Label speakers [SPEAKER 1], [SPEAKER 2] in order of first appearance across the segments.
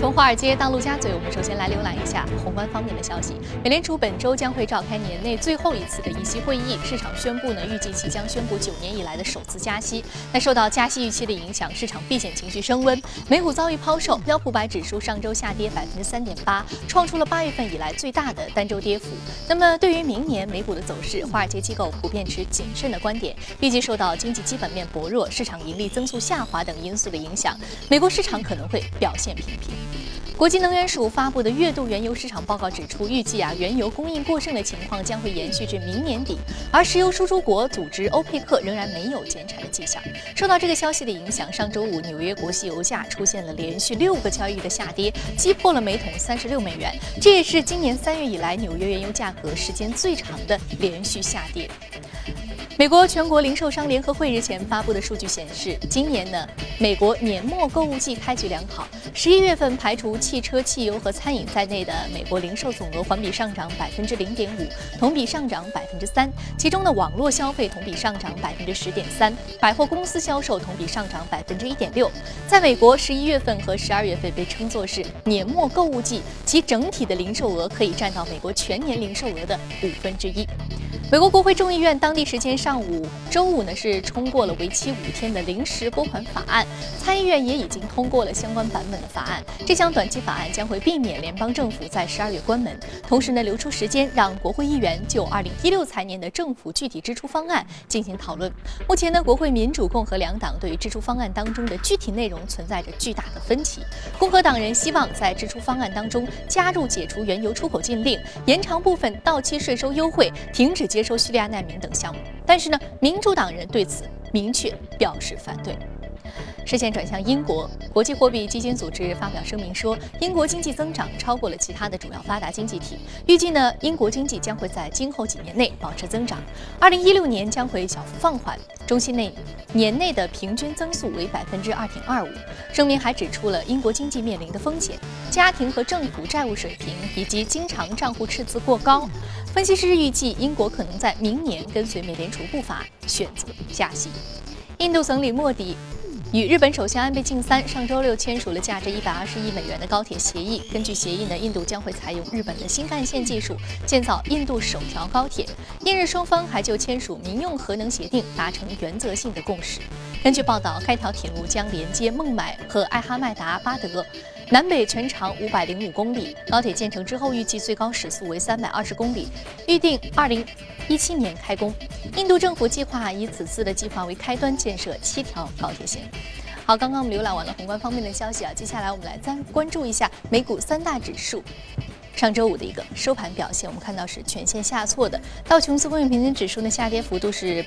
[SPEAKER 1] 从华尔街到陆家嘴，我们首先来浏览一下宏观方面的消息。美联储本周将会召开年内最后一次的议息会议，市场宣布预计其将宣布9年以来的首次加息。但受到加息预期的影响，市场避险情绪升温，美股遭遇抛售，标普500指数上周下跌3.8%，创出了8月份以来最大的单周跌幅。那么对于明年美股的走势，华尔街机构普遍持谨慎的观点，预计受到经济基本面薄弱、市场盈利增速下滑等因素的影响，美国市场可能会表现平平。国际能源署发布的月度原油市场报告指出，预计原油供应过剩的情况将会延续至明年底，而石油输出国组织欧佩克仍然没有减产的迹象。受到这个消息的影响，上周五纽约国际油价出现了连续6个交易日的下跌，击破了每桶36美元，这也是今年3月以来纽约原油价格时间最长的连续下跌。美国全国零售商联合会日前发布的数据显示，今年美国年末购物季开局良好，11月份排除汽车、汽油和餐饮在内的美国零售总额环比上涨0.5%，同比上涨3%，其中网络消费同比上涨10.3%，百货公司销售同比上涨1.6%。在美国11月份和12月份被称作是年末购物季，其整体的零售额可以占到美国全年零售额的1/5。美国国会众议院当地时间周五是通过了为期5天的临时拨款法案，参议院也已经通过了相关版本的法案。这项短期法案将会避免联邦政府在12月关门，同时留出时间让国会议员就2016财年的政府具体支出方案进行讨论。目前国会民主、共和两党对于支出方案当中的具体内容存在着巨大的分歧。共和党人希望在支出方案当中加入解除原油出口禁令、延长部分到期税收优惠、停止接收叙利亚难民等项目，但是民主党人对此明确表示反对。视线转向英国，国际货币基金组织发表声明说，英国经济增长超过了其他的主要发达经济体，预计英国经济将会在今后几年内保持增长，2016年将会小幅放缓，中期年内的平均增速为2.25%。声明还指出了英国经济面临的风险，家庭和政府债务水平以及经常账户赤字过高。分析师预计，英国可能在明年跟随美联储步伐选择加息。印度总理莫迪与日本首相安倍晋三上周六签署了价值120亿美元的高铁协议。根据协议印度将会采用日本的新干线技术建造印度首条高铁。印日双方还就签署民用核能协定达成原则性的共识。根据报道，该条铁路将连接孟买和艾哈迈达巴德，南北全长505公里。高铁建成之后，预计最高时速为320公里，预定2017年开工。印度政府计划以此次的计划为开端，建设7条高铁线。好，刚刚我们浏览完了宏观方面的消息接下来我们来再关注一下美股3大指数上周五的一个收盘表现。我们看到是全线下挫的，道琼斯工业平均指数下跌幅度是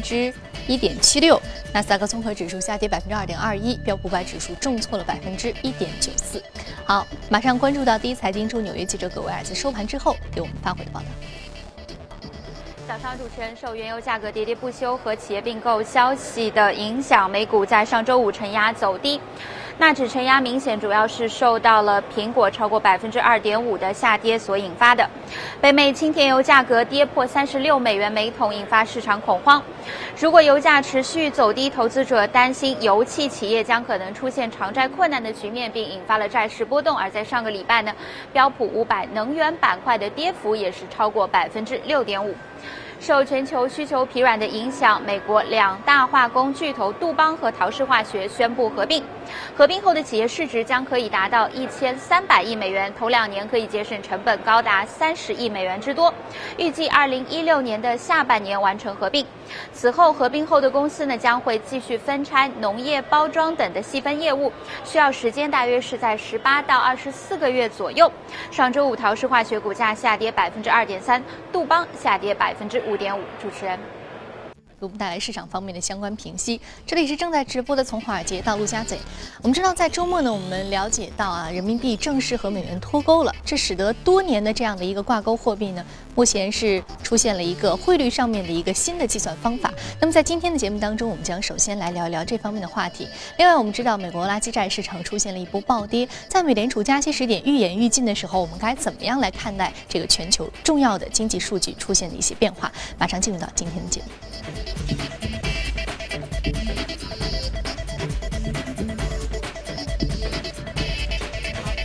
[SPEAKER 1] 1.76%，纳斯达克综合指数下跌2.21%，标普500指数重挫了1.94%。好，马上关注到第一财经驻纽约记者葛维尔在收盘之后给我们发回的报道。
[SPEAKER 2] 早上主持人受原油价格喋喋不休和企业并购消息的影响，美股在上周五承压走低。纳指承压明显主要是受到了苹果超过2.5%的下跌所引发的。北美轻甜油价格跌破36美元每桶，引发市场恐慌。如果油价持续走低，投资者担心油气企业将可能出现偿债困难的局面，并引发了债市波动。而在上个礼拜标普500能源板块的跌幅也是超过6.5%。受全球需求疲软的影响，美国2大化工巨头杜邦和陶氏化学宣布合并。合并后的企业市值将可以达到1300亿美元，头2年可以节省成本高达30亿美元之多。预计2016年的下半年完成合并。此后，合并后的公司将会继续分拆农业、包装等的细分业务，需要时间大约是在18到24个月左右。上周五，陶氏化学股价下跌2.3%，杜邦下跌5.5%。主持人。
[SPEAKER 1] 给我们带来市场方面的相关评析。这里是正在直播的从华尔街到陆家嘴。我们知道在周末我们了解到人民币正式和美元脱钩了，这使得多年的这样的一个挂钩货币目前是出现了一个汇率上面的一个新的计算方法。那么在今天的节目当中，我们将首先来聊一聊这方面的话题。另外，我们知道美国垃圾债市场出现了一波暴跌，在美联储加息时点愈演愈近的时候，我们该怎么样来看待这个全球重要的经济数据出现的一些变化？马上进入到今天的节目。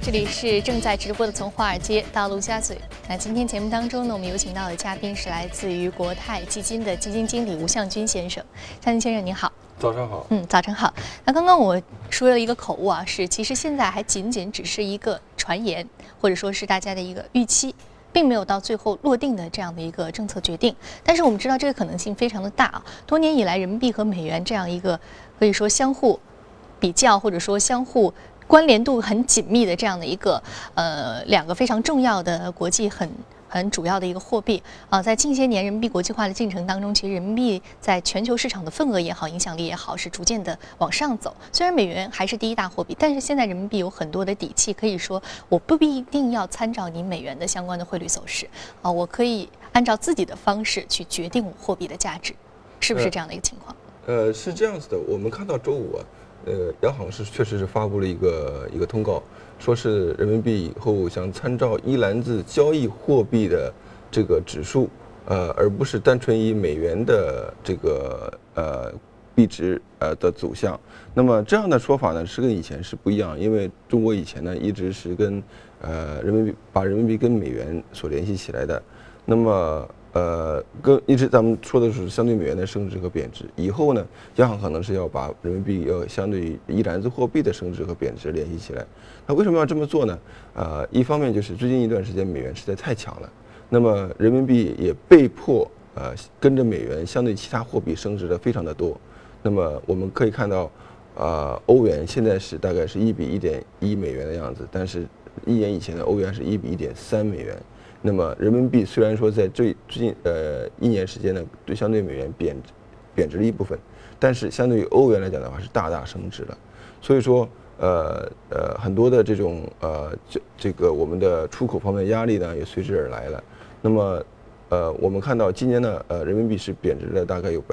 [SPEAKER 1] 这里是正在直播的从华尔街到陆家嘴。那今天节目当中呢，我们有请到的嘉宾是来自于国泰基金的基金经理吴向军先生。向军先生您好。
[SPEAKER 3] 早上好。
[SPEAKER 1] 早晨好。那刚刚我说了一个口误啊，是其实现在还仅仅只是一个传言，或者说是大家的一个预期，并没有到最后落定的这样的一个政策决定。但是我们知道这个可能性非常的大啊。多年以来，人民币和美元这样一个可以说相互比较，或者说相互关联度很紧密的这样的一个两个非常重要的国际很主要的一个货币啊，在近些年人民币国际化的进程当中，其实人民币在全球市场的份额也好，影响力也好，是逐渐的往上走。虽然美元还是第一大货币，但是现在人民币有很多的底气，可以说我不一定要参照你美元的相关的汇率走势啊，我可以按照自己的方式去决定我货币的价值，是不是这样的一个情况？
[SPEAKER 3] 是这样子的，我们看到周五啊。央行确实是发布了一个通告，说是人民币以后想参照一篮子交易货币的这个指数，而不是单纯以美元的这个币值的走向。那么这样的说法呢，是跟以前是不一样，因为中国以前呢一直是跟把人民币跟美元所联系起来的。那么一直咱们说的是相对美元的升值和贬值，以后呢，央行可能是要把人民币要相对于一篮子货币的升值和贬值联系起来。那为什么要这么做呢？一方面就是最近一段时间美元实在太强了，那么人民币也被迫跟着美元相对其他货币升值的非常的多。那么我们可以看到，欧元现在是大概是1比1.1美元的样子，但是1年以前的欧元是1比1.3美元。那么人民币虽然说在最近1年时间呢，相对美元贬值了一部分，但是相对于欧元来讲的话是大大升值了。所以说很多的这种这个我们的出口方面的压力呢也随之而来了。那么我们看到今年呢人民币是贬值了大概有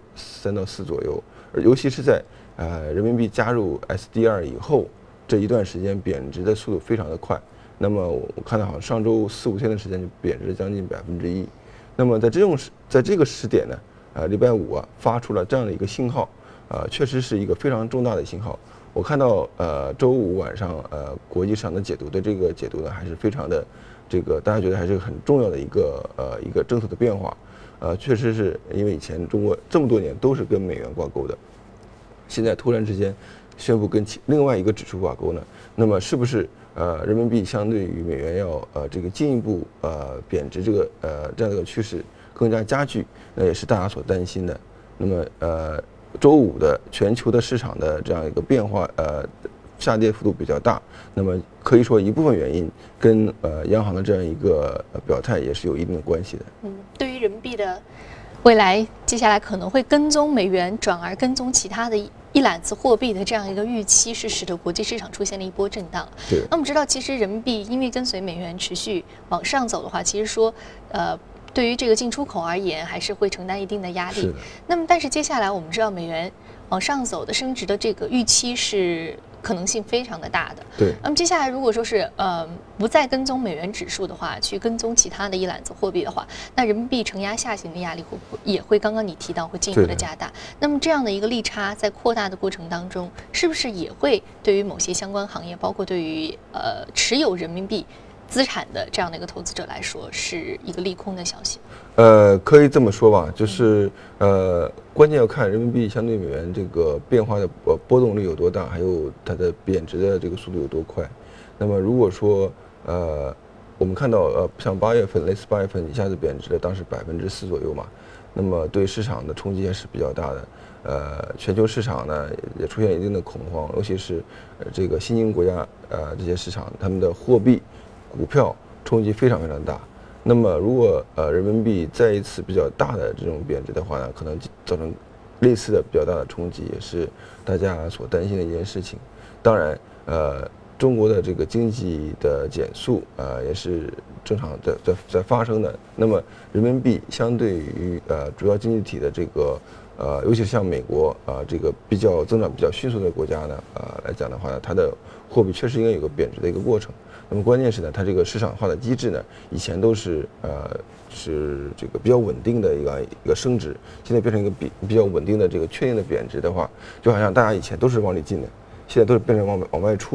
[SPEAKER 3] 3%到4%左右，而尤其是在人民币加入 SDR 以后这一段时间贬值的速度非常的快。那么我看到好像上周4、5天的时间就贬值了将近1%。那么在这个时点呢，礼拜五发出了这样的一个信号，确实是一个非常重大的信号。我看到周五晚上国际上的解读的这个解读呢，还是非常的这个大家觉得还是很重要的一个政策的变化。确实是因为以前中国这么多年都是跟美元挂钩的，现在突然之间宣布跟另外一个指数挂钩呢，那么是不是人民币相对于美元要这个进一步贬值这样的一个趋势更加加剧，那也是大家所担心的。那么周五的全球的市场的这样一个变化下跌幅度比较大，那么可以说一部分原因跟央行的这样一个表态也是有一定的关系的。
[SPEAKER 1] 对于人民币的未来接下来可能会跟踪美元转而跟踪其他的一揽子货币的这样一个预期，是使得国际市场出现了一波震荡。
[SPEAKER 3] 对。
[SPEAKER 1] 那我们知道，其实人民币因为跟随美元持续往上走的话，其实说对于这个进出口而言，还是会承担一定的压力。
[SPEAKER 3] 是。
[SPEAKER 1] 那么，但是接下来我们知道，美元往上走的升值的这个预期是可能性非常的大的。
[SPEAKER 3] 对。
[SPEAKER 1] 那么接下来如果说是不再跟踪美元指数的话，去跟踪其他的一揽子货币的话，那人民币承压下行的压力也会刚刚你提到会进一步的加大。那么这样的一个利差在扩大的过程当中，是不是也会对于某些相关行业，包括对于持有人民币资产的这样的一个投资者来说，是一个利空的消息？
[SPEAKER 3] 可以这么说吧，就是关键要看人民币相对美元这个变化的波动率有多大，还有它的贬值的这个速度有多快。那么如果说我们看到像8月份，类似8月份一下子贬值了，当时4%左右嘛，那么对市场的冲击还是比较大的。全球市场呢也出现一定的恐慌，尤其是这个新兴国家这些市场，他们的货币、股票冲击非常非常大。那么如果人民币再一次比较大的这种贬值的话呢，可能造成类似的比较大的冲击，也是大家所担心的一件事情。当然中国的这个经济的减速也是正常在发生的。那么人民币相对于主要经济体的这个尤其是像美国这个增长比较迅速的国家呢来讲的话呢，它的货币确实应该有个贬值的一个过程。那么关键是呢，它这个市场化的机制呢，以前都是这个比较稳定的一个升值，现在变成一个比较稳定的这个确定的贬值的话，就好像大家以前都是往里进的，现在都是变成往外出的。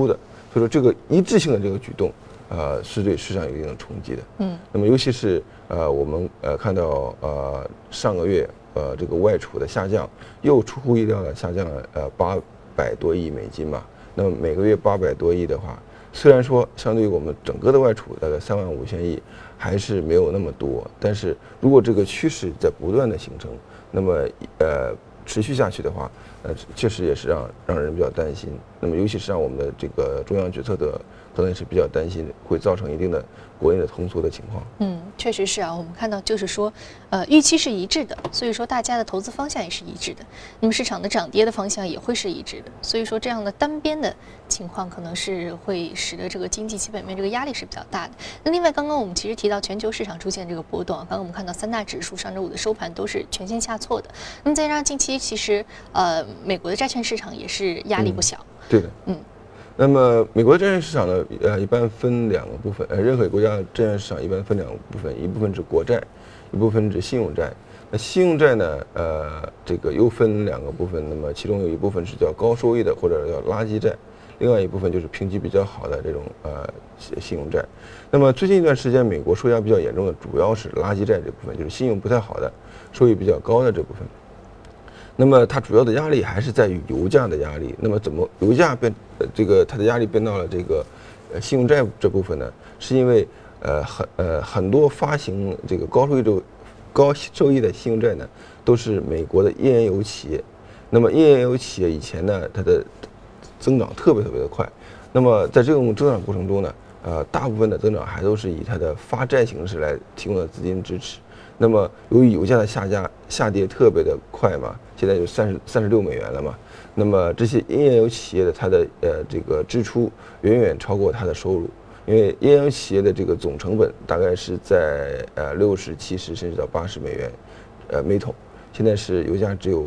[SPEAKER 3] 所以说这个一致性的这个举动，是对市场有一定的冲击的。那么尤其是我们看到上个月这个外储的下降，又出乎意料的下降了800多亿美金嘛。那么每个月800多亿的话，虽然说相对于我们整个的外储大概35000亿还是没有那么多，但是如果这个趋势在不断的形成，那么持续下去的话，确实也是让人比较担心。那么尤其是让我们的这个中央决策者可能也是比较担心，会造成一定的国内的通缩的情况。
[SPEAKER 1] 确实是啊，我们看到就是说，预期是一致的，所以说大家的投资方向也是一致的，那么市场的涨跌的方向也会是一致的，所以说这样的单边的情况可能是会使得这个经济基本面这个压力是比较大的。那另外，刚刚我们其实提到全球市场出现这个波动，刚刚我们看到3大指数上周五的收盘都是全线下挫的。那么再加上近期其实美国的债券市场也是压力不小。
[SPEAKER 3] 对的。那么美国的债券市场呢，一般分2个部分。任何国家的债券市场一般分2个部分，一部分是国债，一部分是信用债。那信用债呢，这个又分2个部分。那么其中有一部分是叫高收益的或者叫垃圾债，另外一部分就是评级比较好的这种信用债。那么最近一段时间，美国受压比较严重的主要是垃圾债这部分，就是信用不太好的、收益比较高的这部分。那么它主要的压力还是在于油价的压力。那么怎么油价它的压力变到了这个信用债这部分呢？是因为很多发行这个高收益的信用债呢，都是美国的页岩油企业。那么页岩油企业以前呢，它的增长特别的快。那么在这种增长过程中呢，大部分的增长还都是以它的发债形式来提供的资金支持。那么由于油价的下跌特别的快嘛，现在就36美元了嘛。那么这些页岩油企业的它的这个支出远远超过它的收入，因为页岩油企业的这个总成本大概是在60、70甚至到80美元每桶，现在是油价只有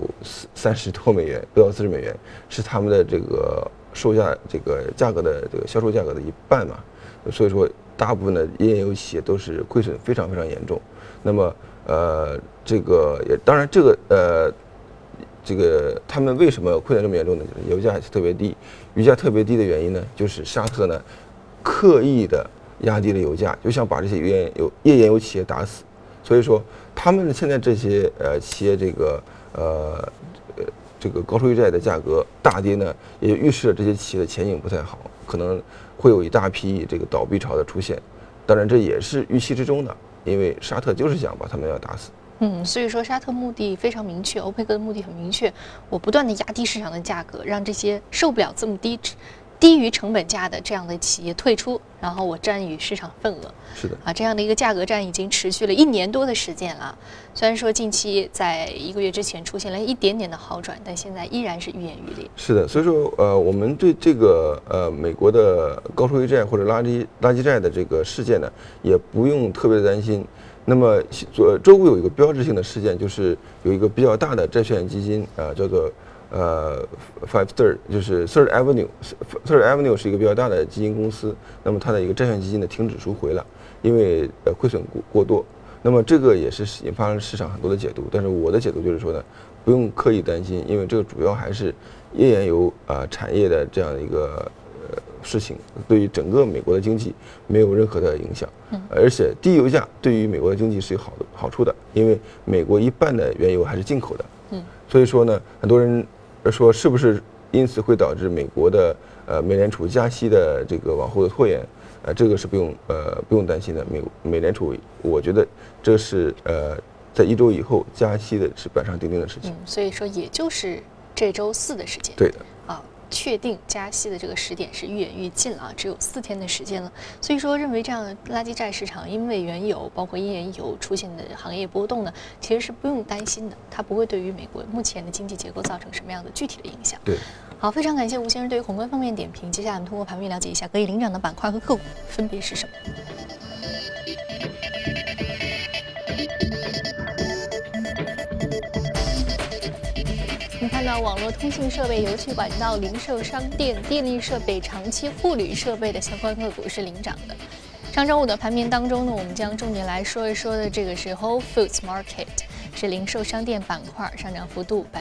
[SPEAKER 3] 30多美元，不到40美元，是他们的这个售价这个价格的这个销售价格的一半嘛。所以说大部分的页岩油企业都是亏损非常严重。那么这个也当然这个他们为什么亏损这么严重呢？油价特别低，油价特别低的原因呢，就是沙特呢刻意的压低了油价，就想把这些页岩油企业打死。所以说他们现在这些企业这个高收益债的价格大跌呢，也预示了这些企业的前景不太好，可能会有一大批这个倒闭潮的出现。当然这也是预期之中的，因为沙特就是想把他们要打死。
[SPEAKER 1] 所以说沙特目的非常明确，欧佩克的目的很明确，我不断的压低市场的价格，让这些受不了这么低于成本价的这样的企业退出，然后我占于市场份额。
[SPEAKER 3] 是的
[SPEAKER 1] 这样的一个价格战已经持续了1年多的时间了。虽然说近期在1个月之前出现了一点点的好转，但现在依然是愈演愈烈。
[SPEAKER 3] 是的，所以说我们对这个美国的高收益债或者垃圾债的这个事件呢，也不用特别的担心。那么周五有一个标志性的事件，就是有一个比较大的债券基金叫做Five Third， 就是 Third Avenue。Third Avenue 是一个比较大的基金公司，那么它的一个债券基金的停止赎回了，因为亏损过多。那么这个也是引发了市场很多的解读，但是我的解读就是说呢，不用刻意担心，因为这个主要还是页岩油产业的这样的一个事情，对于整个美国的经济没有任何的影响。而且低油价对于美国的经济是有好处的，因为美国一半的原油还是进口的。所以说呢，很多人说是不是因此会导致美国的美联储加息的这个往后的拖延？这个是不用担心的。美联储，我觉得这是在1周以后加息的是板上钉钉的事情。
[SPEAKER 1] 所以说也就是这周4的时间。
[SPEAKER 3] 对的。
[SPEAKER 1] 确定加息的这个时点是愈演愈近了，只有4天的时间了。所以说，认为这样的垃圾债市场因为原油包括页岩油出现的行业波动呢，其实是不用担心的，它不会对于美国目前的经济结构造成什么样的具体的影响。
[SPEAKER 3] 对，
[SPEAKER 1] 好，非常感谢吴先生对于宏观方面点评。接下来我们通过盘面了解一下可以领涨的板块和个股分别是什么。我们看到网络通信设备、油气管道、零售商店、电力设备、长期护理设备的相关个股是领涨的。上周五的盘面当中呢，我们将重点来说一说的这个是 Whole Foods Market。 是零售商店板块上涨幅度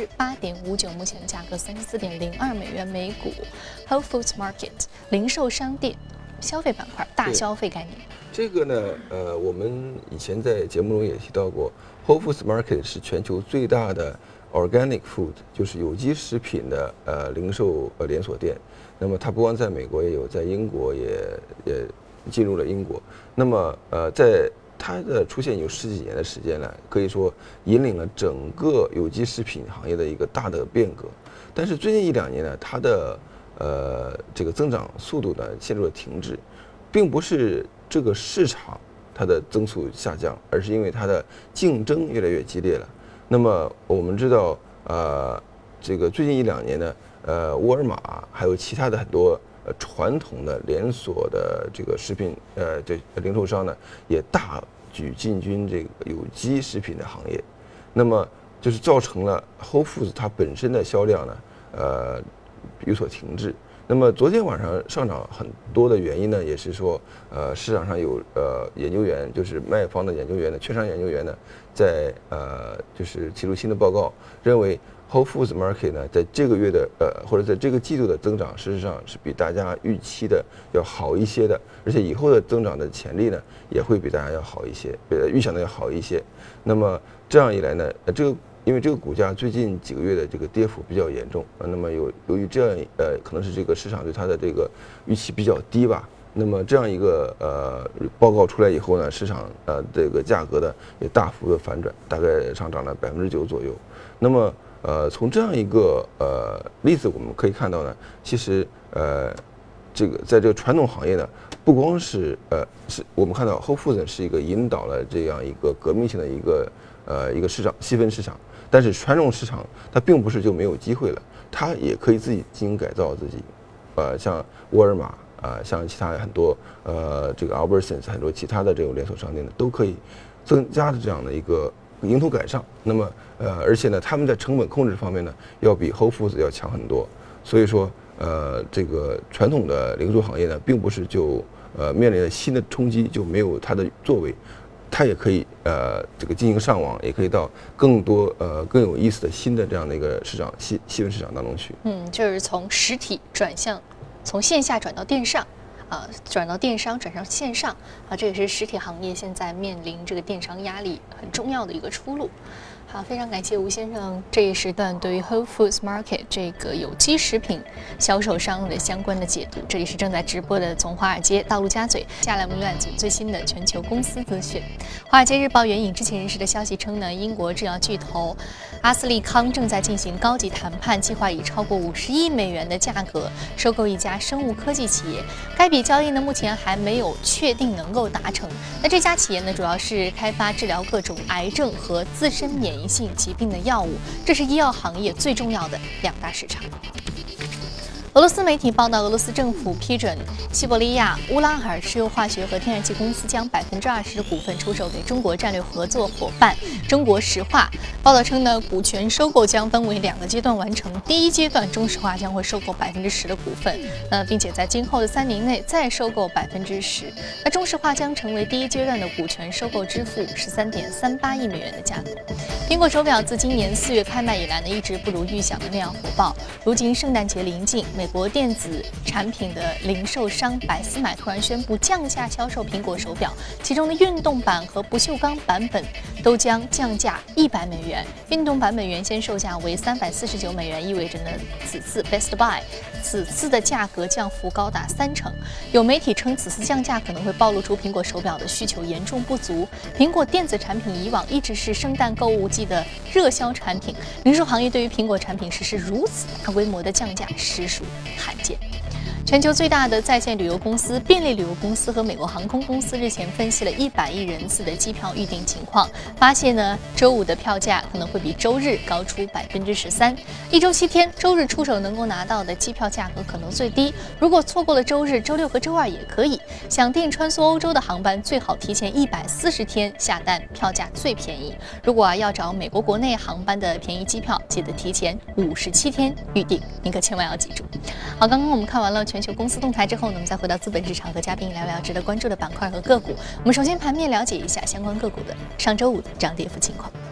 [SPEAKER 1] 8.59%，目前价格34.02美元每股。Whole Foods Market 零售商店消费板块大消费概念。
[SPEAKER 3] 这个呢，我们以前在节目中也提到过 ，Whole Foods Market 是全球最大的 organic food， 就是有机食品的零售连锁店。那么它不光在美国也有，在英国也进入了英国。那么在它的出现有10几年的时间了，可以说引领了整个有机食品行业的一个大的变革。但是最近1、2年呢，它的这个增长速度呢陷入了停滞，并不是这个市场它的增速下降，而是因为它的竞争越来越激烈了。那么我们知道，这个最近1、2年呢，沃尔玛还有其他的很多传统的连锁的这个食品这零售商呢，也大举进军这个有机食品的行业。那么就是造成了 Whole Foods 它本身的销量呢，有所停滞。那么昨天晚上上涨很多的原因呢，也是说，市场上有研究员，就是卖方的研究员呢，券商研究员呢，在就是提出新的报告，认为 Whole Foods Market 呢，在这个月的或者在这个季度的增长，事实上是比大家预期的要好一些的，而且以后的增长的潜力呢，也会比大家要好一些，预想的要好一些。那么这样一来呢，因为这个股价最近几个月的这个跌幅比较严重，那么由于这样可能是这个市场对它的这个预期比较低吧，那么这样一个报告出来以后呢，市场这个价格呢也大幅的反转，大概上涨了9%左右。那么从这样一个例子我们可以看到呢，其实这个在这个传统行业呢，不光是是我们看到 Whole Foods 是一个引导了这样一个革命性的一个市场细分市场。但是传统市场它并不是就没有机会了，它也可以自己进行改造自己，像沃尔玛像其他很多这个 Albertsons 很多其他的这种连锁商店呢，都可以增加的这样的一个迎头赶上。那么而且呢，他们在成本控制方面呢，要比 Whole Foods 要强很多。所以说这个传统的零售行业呢，并不是就面临了新的冲击就没有它的作为。它也可以这个进行上网，也可以到更多更有意思的新的这样的一个市场细分市场当中去。
[SPEAKER 1] 就是从实体转向，从线下转到电上，转到电商，转上线上这也是实体行业现在面临这个电商压力很重要的一个出路。好，非常感谢吴先生这一时段对于 Whole Foods Market 这个有机食品销售商的相关的解读。这里是正在直播的从华尔街到陆家嘴，下来我们浏览最新的全球公司资讯。华尔街日报援引知情人士的消息称呢，英国制药巨头阿斯利康正在进行高级谈判，计划以超过50亿美元的价格收购一家生物科技企业。该笔交易呢，目前还没有确定能够达成。那这家企业呢，主要是开发治疗各种癌症和自身免疫性疾病的药物，这是医药行业最重要的2大市场。俄罗斯媒体报道，俄罗斯政府批准西伯利亚乌拉尔石油化学和天然气公司将20%的股份出售给中国战略合作伙伴中国石化。报道称呢，股权收购将分为2个阶段完成。第一阶段，中石化将会收购10%的股份，并且在今后的3年内再收购10%。那中石化将成为第一阶段的股权收购，支付13.38亿美元的价格。苹果手表自今年4月开卖以来呢，一直不如预想的那样火爆。如今圣诞节临近，美国电子产品的零售商百思买突然宣布降价销售苹果手表，其中的运动版和不锈钢版本都将降价100美元。运动版本原先售价为349美元，意味着呢，此次 Best Buy 此次的价格降幅高达30%。有媒体称，此次降价可能会暴露出苹果手表的需求严重不足。苹果电子产品以往一直是圣诞购物季的热销产品，零售行业对于苹果产品实施如此大规模的降价，实属罕见。全球最大的在线旅游公司便利旅游公司和美国航空公司日前分析了100亿人次的机票预订情况，发现呢，周五的票价可能会比周日高出13%。一周7天，周日出手能够拿到的机票价格可能最低，如果错过了周日、周六和周二也可以。想订穿梭欧洲的航班，最好提前140天下单，票价最便宜。如果要找美国国内航班的便宜机票，记得提前57天预订，您可千万要记住。好，刚刚我们看完了全球公司动态之后呢，我们再回到资本市场和嘉宾聊聊值得关注的板块和个股。我们首先盘面了解一下相关个股的上周五的涨跌幅情况。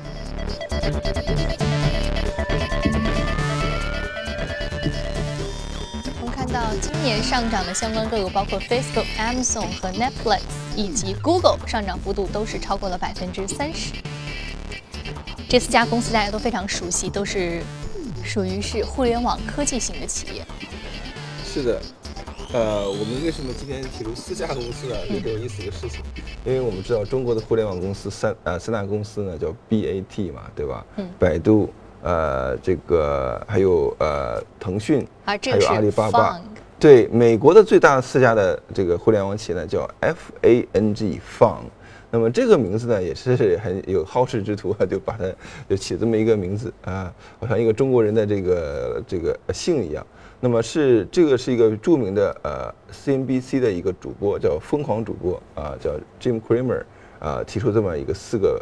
[SPEAKER 1] 我们看到今年上涨的相关个股包括 Facebook、Amazon 和 Netflix 以及 Google， 上涨幅度都是超过了30%。这4家公司大家都非常熟悉，都是属于是互联网科技型的企业。
[SPEAKER 3] 是的，我们为什么今天提出4家公司呢？这很有意思的事情，因为我们知道中国的互联网公司三大公司呢叫 BAT 嘛，对吧？百度，这个还有腾讯，还有阿里巴巴。对，美国的最大4家的这个互联网企业呢叫 FANG。那么这个名字呢，也是很有好事之徒啊，就把它就起这么一个名字啊，好像一个中国人的这个姓一样。那么这个是一个著名的CNBC 的一个主播，叫疯狂主播啊，叫 Jim Cramer 啊，提出这么一个四个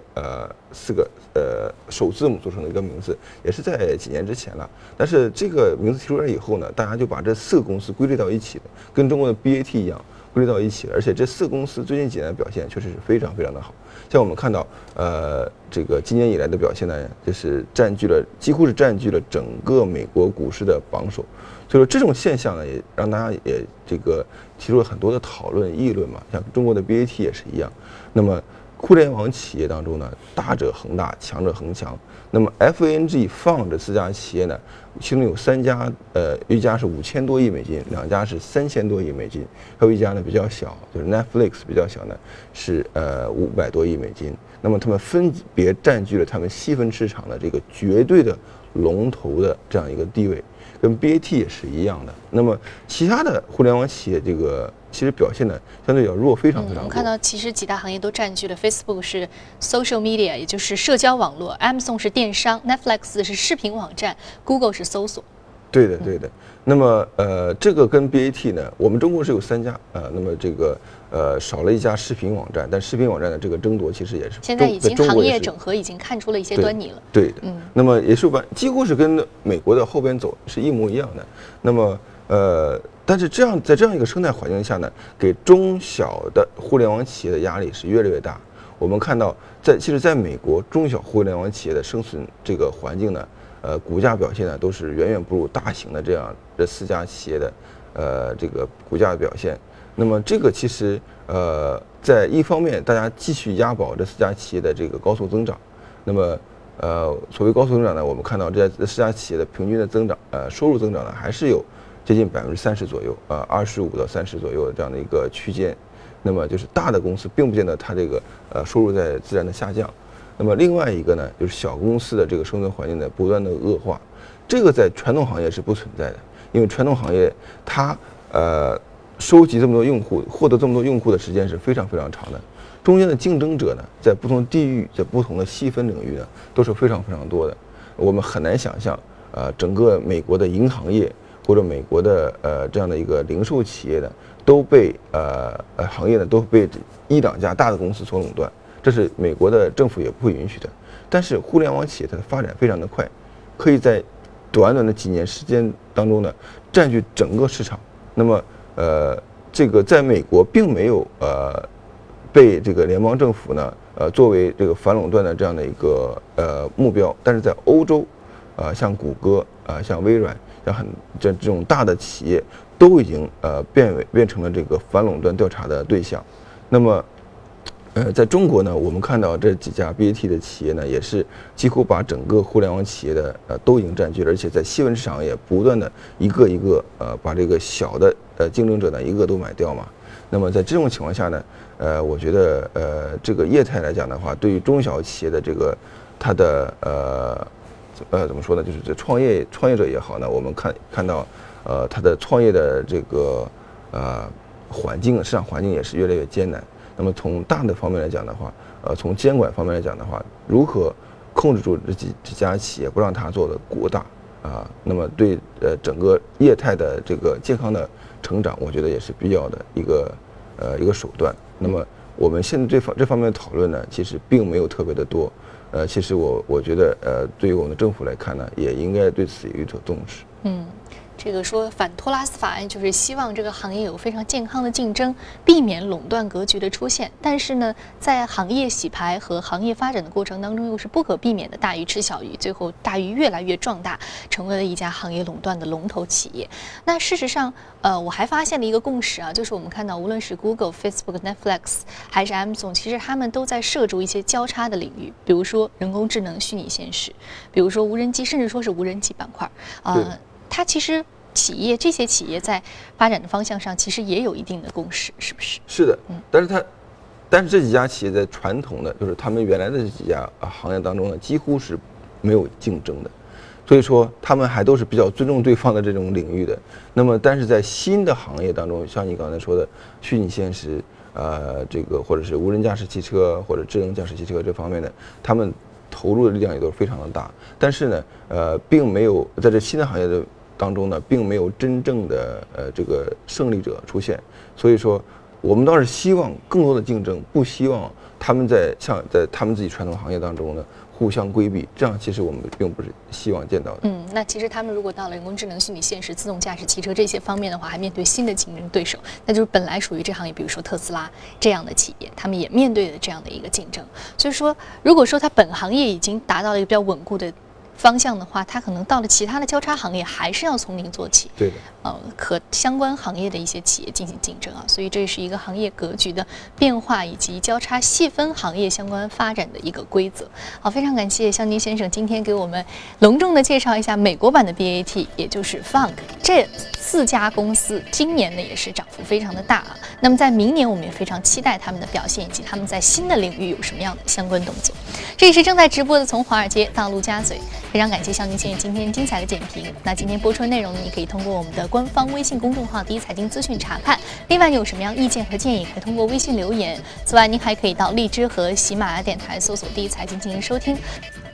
[SPEAKER 3] 首字母组成的一个名字，也是在几年之前了。但是这个名字提出来以后呢，大家就把这4个公司归类到一起了，跟中国的 BAT 一样。归类到一起了，而且这4个公司最近几年的表现确实是非常非常的好。像我们看到，这个今年以来的表现呢，就是几乎是占据了整个美国股市的榜首。所以说这种现象呢，也让大家也这个提出了很多的讨论议论嘛。像中国的 BAT 也是一样。那么互联网企业当中呢，大者恒大，强者恒强。那么 FANG 这4家企业呢，其中有3家，一家是5000多亿美金，2家是3000多亿美金，还有一家呢比较小，就是 Netflix 比较小呢，是500多亿美金。那么他们分别占据了他们细分市场的这个绝对的龙头的这样一个地位，跟 BAT 也是一样的。那么其他的互联网企业这个其实表现呢相对要弱，非常非常弱。
[SPEAKER 1] 我们看到其实几大行业都占据了 ，Facebook 是 social media， 也就是社交网络 ；Amazon 是电商 ，Netflix 是视频网站 ，Google 是搜索。
[SPEAKER 3] 对的，对的。那么这个跟 BAT 呢，我们中国是有3家那么这个少了一家视频网站，但视频网站的这个争夺其实也是
[SPEAKER 1] 现在已经行业整合已经看出了一些端倪了。
[SPEAKER 3] 对的，那么也是几乎是跟美国的后边走是一模一样的。那么但是在这样一个生态环境下呢，给中小的互联网企业的压力是越来越大。我们看到其实在美国中小互联网企业的生存这个环境呢，股价表现呢都是远远不如大型的这4家企业的这个股价的表现。那么这个其实在一方面大家继续押宝这4家企业的这个高速增长。那么所谓高速增长呢，我们看到这4家企业的平均的增长收入增长呢还是有接近30%左右，25%到30%左右的这样的一个区间。那么就是大的公司并不见得它这个收入在自然的下降。那么另外一个呢，就是小公司的这个生存环境的不断的恶化，这个在传统行业是不存在的，因为传统行业它收集这么多用户，获得这么多用户的时间是非常非常长的，中间的竞争者呢，在不同地域，在不同的细分领域呢，都是非常非常多的。我们很难想象整个美国的银行业或者美国的这样的一个零售企业呢，都被行业呢都被1、2家大的公司所垄断，这是美国的政府也不会允许的。但是互联网企业它的发展非常的快，可以在短短的几年时间当中呢，占据整个市场。那么这个在美国并没有被这个联邦政府呢作为这个反垄断的这样的一个目标，但是在欧洲像谷歌像微软像这种大的企业都已经变成了这个反垄断调查的对象。那么在中国呢，我们看到这几家 BAT 的企业呢，也是几乎把整个互联网企业的都已经占据了，而且在细分市场也不断的一个一个把这个小的竞争者呢一个都买掉嘛。那么在这种情况下呢，我觉得这个业态来讲的话，对于中小企业的这个它的怎么说呢，就是这创业者也好呢，我们看到它的创业的这个市场环境也是越来越艰难。那么从大的方面来讲的话，从监管方面来讲的话，如何控制住这几家企业，不让它做得过大那么对整个业态的这个健康的成长，我觉得也是必要的一个手段。那么我们现在这方面的讨论呢，其实并没有特别的多。其实我觉得对于我们的政府来看呢，也应该对此有所重视。
[SPEAKER 1] 这个说反托拉斯法案就是希望这个行业有非常健康的竞争，避免垄断格局的出现。但是呢，在行业洗牌和行业发展的过程当中，又是不可避免的大鱼吃小鱼，最后大鱼越来越壮大，成为了一家行业垄断的龙头企业。那事实上，我还发现了一个共识啊，就是我们看到无论是 Google、Facebook、Netflix 还是 Amazon， 其实他们都在涉足一些交叉的领域，比如说人工智能、虚拟现实，比如说无人机，甚至说是无人机板块它其实这些企业在发展的方向上，其实也有一定的共识，是不是？
[SPEAKER 3] 是的，但是这几家企业在传统的，就是他们原来的这几家行业当中呢，几乎是没有竞争的，所以说他们还都是比较尊重对方的这种领域的。那么，但是在新的行业当中，像你刚才说的虚拟现实，这个或者是无人驾驶汽车或者智能驾驶汽车这方面的，他们投入的力量也都是非常的大。但是呢，并没有在这新的行业的当中呢，并没有真正的这个胜利者出现，所以说我们倒是希望更多的竞争，不希望他们在他们自己传统行业当中呢互相规避，这样其实我们并不是希望见到的。
[SPEAKER 1] 那其实他们如果到了人工智能、虚拟现实、自动驾驶汽车这些方面的话，还面对新的竞争对手，那就是本来属于这行业，比如说特斯拉这样的企业，他们也面对了这样的一个竞争。所以说，如果说它本行业已经达到了一个比较稳固的方向的话，它可能到了其他的交叉行业还是要从零做起。
[SPEAKER 3] 对的。
[SPEAKER 1] 和相关行业的一些企业进行竞争啊，所以这是一个行业格局的变化以及交叉细分行业相关发展的一个规则。好，非常感谢肖宁先生今天给我们隆重的介绍一下美国版的 BAT， 也就是 Funk 这4家公司今年呢也是涨幅非常的大啊。那么在明年我们也非常期待他们的表现以及他们在新的领域有什么样的相关动作。这里是正在直播的从华尔街到陆家嘴，非常感谢肖宁先生今天精彩的点评。那今天播出的内容呢，你可以通过我们的官方微信公众号第一财经资讯查看。另外，你有什么样意见和建议，可以通过微信留言。此外，您还可以到荔枝和喜马拉雅电台搜索第一财经进行收听。